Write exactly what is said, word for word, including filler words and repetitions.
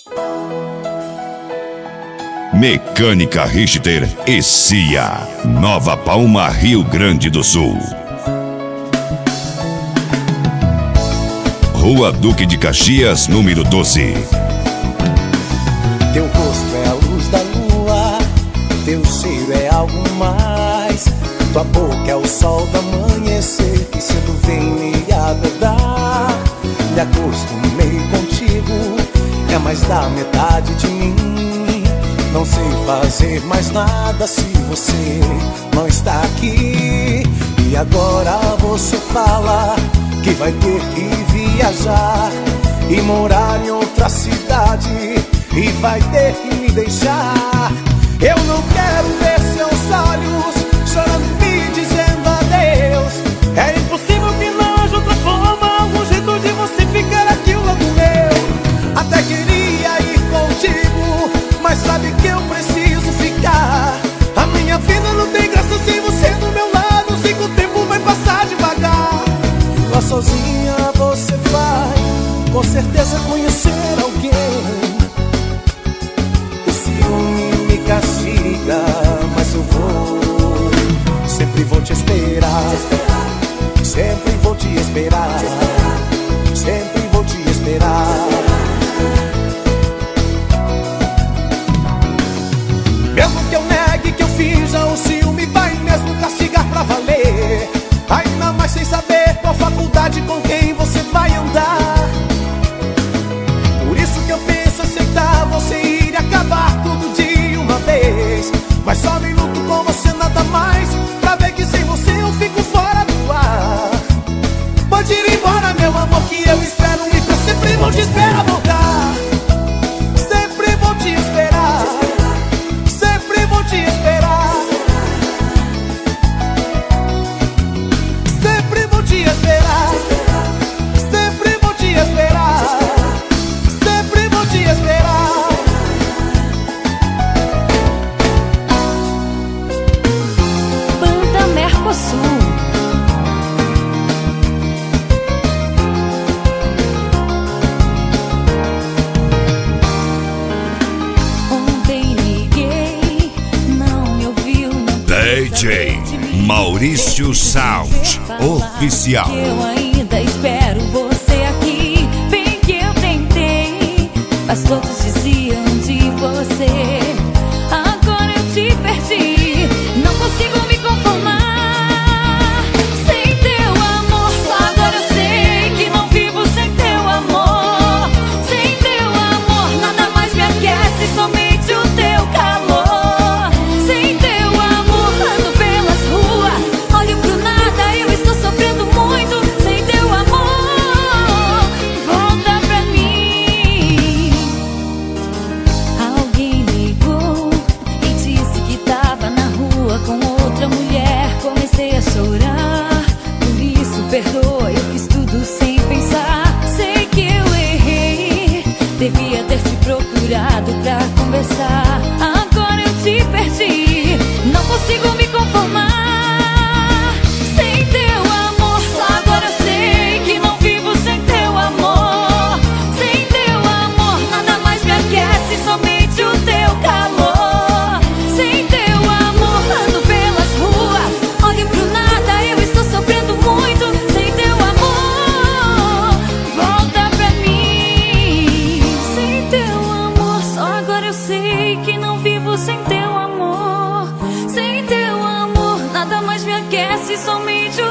Mecânica Richter e C I A, Nova Palma, Rio Grande do Sul. Rua Duque de Caxias, número doze. Teu rosto é a luz da lua, teu cheiro é algo mais. Tua boca é o sol do amanhecer que cedo vem me agradar. Me acostumei contigo, é mais da metade de mim. Não sei fazer mais nada se você não está aqui. E agora você fala que vai ter que viajar e morar em outra cidade, e vai ter que me deixar. Eu não quero ver seus olhos chorando me dizendo adeus. É impossível que não haja outra forma, algum jeito de você ficar aqui ao lado meu. Até queria ir contigo, mas sabe que eu preciso ficar. A minha vida não tem graça sem você do meu lado. Sei que o tempo vai passar devagar. Lá sozinha você vai com certeza conhecer alguém. O ciúme me castiga, mas eu vou. Sempre vou te esperar, sempre vou te esperar, sempre vou te esperar. Mesmo que eu negue que eu finja, o ciúme vai mesmo castigar pra valer. Ainda mais sem saber qual faculdade, com quem você vai andar. Por isso que eu penso aceitar você ir e acabar tudo de uma vez. Mas só me luto com você, nada mais, pra ver que sem você eu fico fora do ar. Pode ir embora, meu amor, que eu espero e pra sempre vou te esperar voltar. Sempre vou te esperar, sempre vou te esperar, sempre vou te esperar, sempre vou te esperar, sempre vou te esperar. Banda Mercosul. Ontem liguei, não me ouviu, não D J Maurício Sound Oficial. eu ainda espero você aqui. Bem que eu tentei, mas todos diziam de você. Agora eu te perdi, não consigo me conformar sem teu amor. Só agora eu sei que não vivo sem teu amor. Sem teu amor nada mais me aquece, somente o teu calor. Sem teu amor ando pelas ruas, olho pro nada, eu estou sofrendo muito. Sem teu amor, volta pra mim. Alguém ligou e disse que tava na rua com outra mulher. Comecei a chorar, por isso perdoa, eu fiz tudo sem pensar. Sei que eu errei, devia ter te procurado pra conversar. Agora eu te perdi, não consigo me conformar sem teu amor. Só agora eu sei que não vivo sem teu amor. Sem teu amor nada mais me aquece, somente o teu calor. Sem teu amor ando pelas ruas, olho pro nada, eu estou sofrendo muito. Sem teu amor, volta pra mim. Sem teu amor, só agora eu sei que não vivo sem teu amor. Sem teu amor nada mais me aquece, somente o